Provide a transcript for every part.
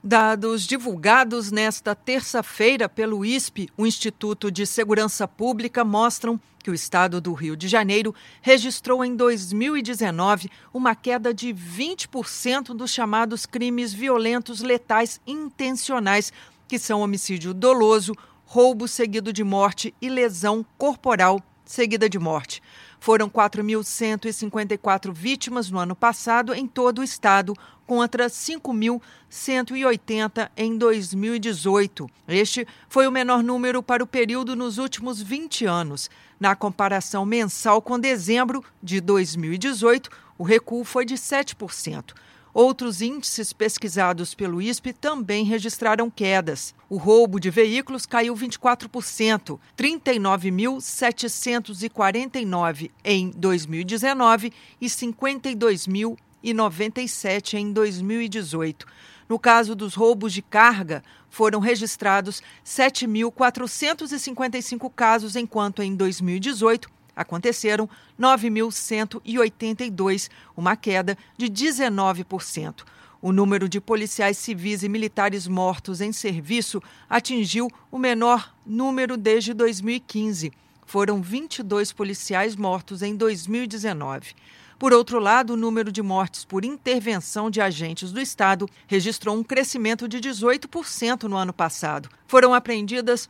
Dados divulgados nesta terça-feira pelo ISP, o Instituto de Segurança Pública, mostram que o estado do Rio de Janeiro registrou em 2019 uma queda de 20% dos chamados crimes violentos letais intencionais, que são homicídio doloso, roubo seguido de morte e lesão corporal seguida de morte. Foram 4.154 vítimas no ano passado em todo o estado, contra 5.180 em 2018. Este foi o menor número para o período nos últimos 20 anos. Na comparação mensal com dezembro de 2018, o recuo foi de 7%. Outros índices pesquisados pelo ISP também registraram quedas. O roubo de veículos caiu 24%, 39.749 em 2019 e 52.097 em 2018. No caso dos roubos de carga, foram registrados 7.455 casos, enquanto em 2018 aconteceram 9.182, uma queda de 19%. O número de policiais civis e militares mortos em serviço atingiu o menor número desde 2015. Foram 22 policiais mortos em 2019. Por outro lado, o número de mortes por intervenção de agentes do Estado registrou um crescimento de 18% no ano passado. Foram apreendidas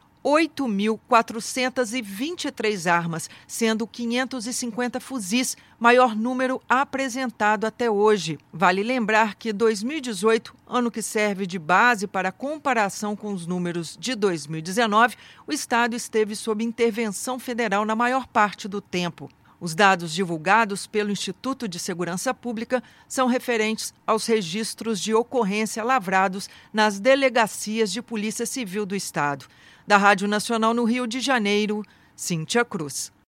8.423 armas, sendo 550 fuzis, maior número apresentado até hoje. Vale lembrar que 2018, ano que serve de base para a comparação com os números de 2019, o Estado esteve sob intervenção federal na maior parte do tempo. Os dados divulgados pelo Instituto de Segurança Pública são referentes aos registros de ocorrência lavrados nas delegacias de Polícia Civil do Estado. Da Rádio Nacional no Rio de Janeiro, Cíntia Cruz.